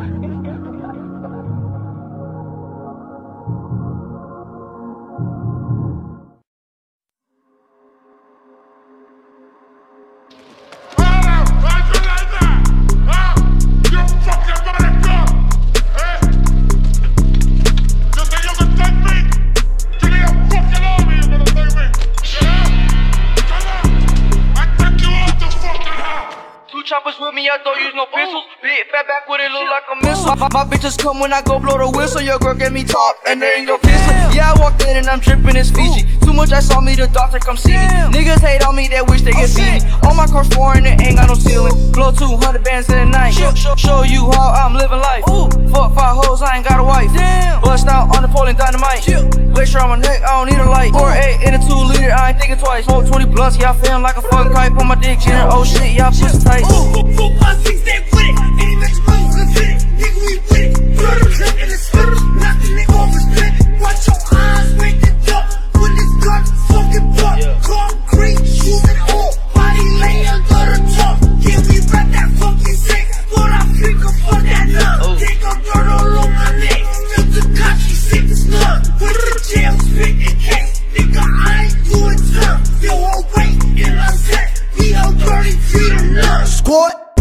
Choppers with me, I don't use no pistols. Big fat back with it look like a missile. My bitches come when I go blow the whistle. Your girl get me top and there ain't no pistol. Yeah, I walked in and I'm dripping this Fiji. Too much I saw me, the doctor come see me. Niggas hate on me, they wish they could see me. All my cars foreign, it ain't got no ceiling. Blow 200 bands in the night. Show you how I'm living life. Fuck 5 hoes, I ain't got a wife. Bust out on the pole and dynamite. Glacier on my neck, I don't need a light. 4-8 in a 2-liter, I ain't thinking twice. Smoke 20 blunts, yeah, I feeling like a fucking kite. Put my dick in her, oh shit, yeah, I push it tight. 4, 5, 6, they with it. Any bitch moves and fit it. Nigga, we with it. Blood a clip in the spitter. Knock the nigga off his spit. Watch your eyes, wake the duck. With this gun, fucking buck. Concrete, shoot it all. Body lay under the top. Yeah, we rap that fucking sick. But I pick up for that nut. Take a dirt all on my neck. Just the cock, she sick as nut. With the jail, spit and cake. Nigga, I ain't doing tough. Yo, whole weight in my set. We all 30 feet of nut. Squad.